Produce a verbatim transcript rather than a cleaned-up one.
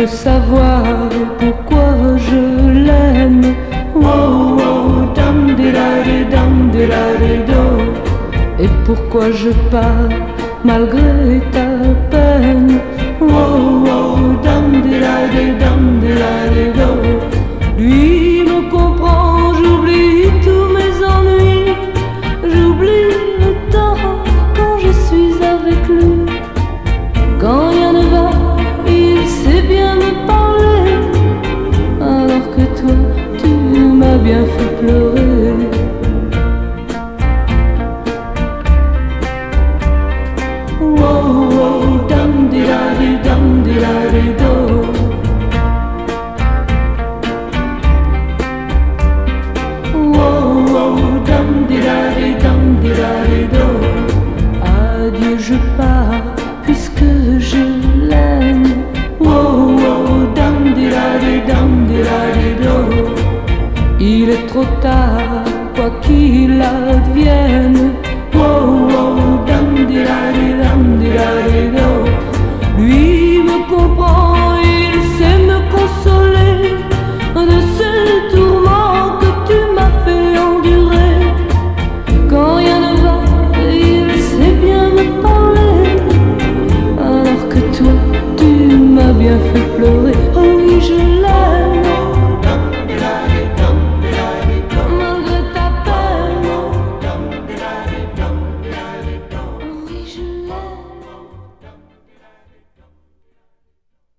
veux savoir pourquoi je l'aime. Wow, wow, dam di da di dam di da di do. Et pourquoi je pars malgré ta peine. Wow, wow, dam di da di dam di da di do. Lui me comprend, j'oublie tous mes ennuis, j'oublie le temps quand je suis avec lui. Quand rien ne va, il sait bien me parler, alors que toi, tu m'as bien fait pleurer. Wow, wow, dam di da di dam di da di do. Wow, wow, dam di da di dam di da di do. Adieu, je pars puisque je l'aime. Wow, wow, dam di da di dam di da di do. Il est trop tard, quoi qu'il advienne. Wow, wow, dam di da di dam di da di do. Lui me comprend, il sait me consoler de ce tourment que tu m'as fait endurer. Quand rien ne va, il sait bien me parler, alors que toi, tu m'as bien fait pleurer. Oh oui, je l'aime.